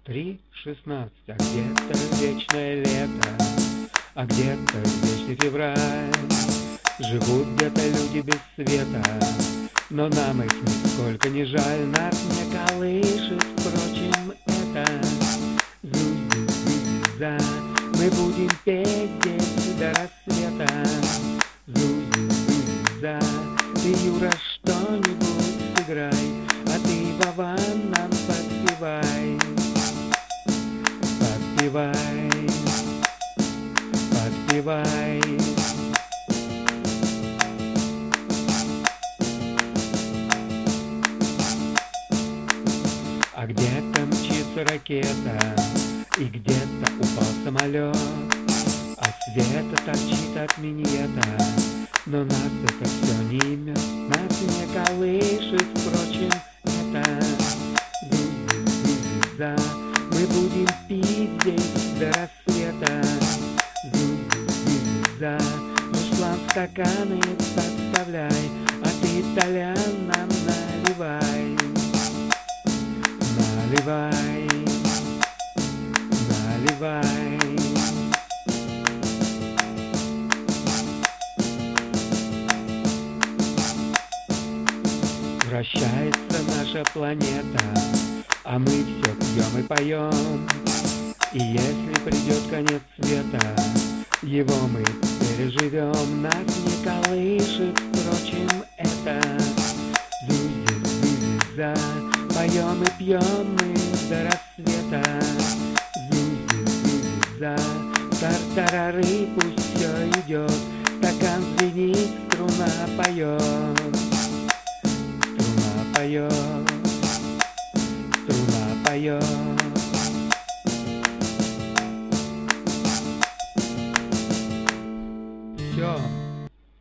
3:16. А где-то вечное лето, а где-то вечный февраль. Живут где-то люди без света, но нам их нисколько не жаль. Нас не колышет, впрочем, это зу-зу-зу-за. Мы будем петь здесь до рассвета. Зу-зу-зу-за. Ты, Юра, что-нибудь сыграй, а ты, Вован, нам подпевай. Подпевай, подпевай. А где-то мчится ракета, и где-то упал самолет, а света торчит от миньета, но нас это все не имет, нас не колышет, впрочем, это зу-зу-зу-за. Мы будем пить здесь до рассвета. Зу-зу-зу-за. Мушлан в стаканы подставляй, а ты, Толян, нам наливай. Наливай, наливай. Вращается наша планета, а мы все пьем и поем. И если придет конец света, его мы переживем. Нас не колышет, впрочем, это зу-зу-зу-за. Поем и пьем мы до рассвета. Зу-зу-зу-за. Тар-тарары, пусть все идет, стакан звенит, струна поет. Струна поет, струна поет. Все.